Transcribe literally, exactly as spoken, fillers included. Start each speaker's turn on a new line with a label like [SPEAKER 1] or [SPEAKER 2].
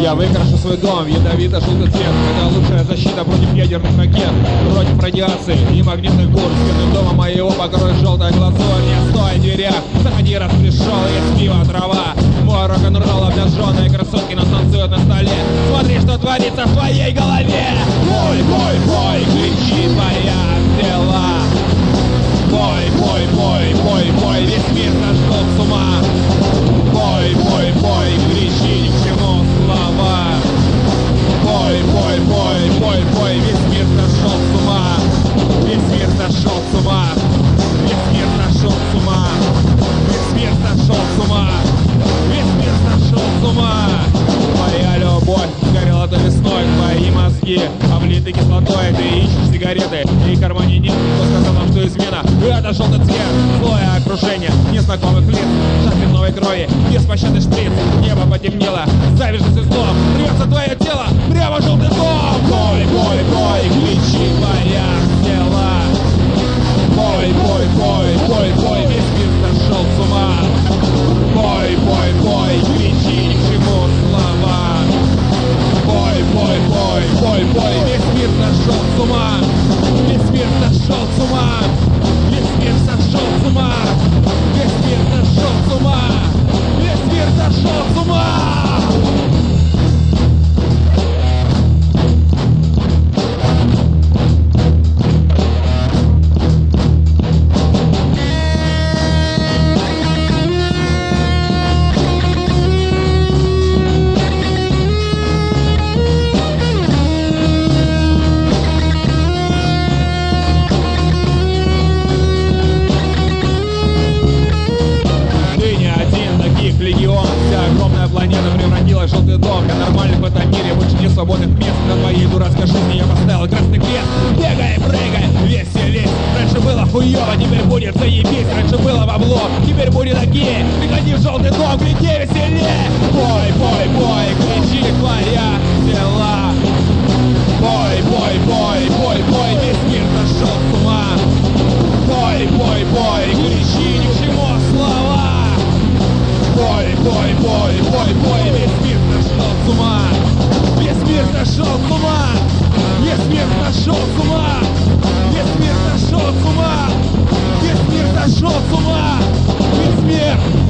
[SPEAKER 1] Я выкрашу свой дом в ядовито-желтый цвет. Это лучшая защита против ядерных ракет, против радиации и магнитных бурь. Стены дома моего покроет желтая глазурь. Я стой в дверях, заходи, раз пришел, есть пиво, трава. Мой рок-н-ролл, обнаженные красотки нас танцуют на столе. Смотри, что творится в твоей голове. Бой, бой, бой, кричи твоя дела. Бой, бой, бой, бой, бой, весь мир сошел с ума. Бой, бой, бой, кричи ни к чему слова. Бой, бой, бой, бой, бой, весь мир сошел с ума. Весь мир сошел с ума. Весь мир сошел с ума. Весь мир сошел с ума. Весь мир сошел с ума. Твоя любовь горела до весной. Твои мозги облиты кислотой. Ты ищешь сигареты, и в кармане нет. Кто сказал нам, что измена? Это желтый цвет. Злое окружение незнакомых лиц. Жаждет новой крови, беспощадный шприц. Небо потемнело, завяжется злом. Рвется твое тело, прямо желтый дом. Бой, бой, бой, кричи твоя дела. Бой, бой, бой, бой, бой, весь мир сошел с ума. Бой, бой, бой, кричи ни к чему слова. Бой, бой, бой, бой, бой, весь мир сошел с ума. Весь мир сошел с ума. Весь мир сошел с ума. Весь мир сошел с ума. Весь мир сошел с ума. Легион, вся огромная планета превратилась в желтый дом. Для нормальных в этом мире больше нет свободных мест. На твоей дурацкой жизни я поставил красный крест. Бегай, прыгай, веселись. Раньше было хуёво, теперь будет заебись. Раньше было бабло, теперь будет окей. Приходи в желтый дом, гляди веселее. Бой, бой, бой, кричи твоя дела. Бой, бой, бой, бой, бой, весь мир сошел с ума. Бой, бой, бой, кричи ни к чему слова. Бой, бой, бой, бой, бой, весь мир сошел с ума. Весь мир сошел с ума. Весь мир сошел с ума. Весь мир сошел с ума. Весь мир сошел с ума. Весь мир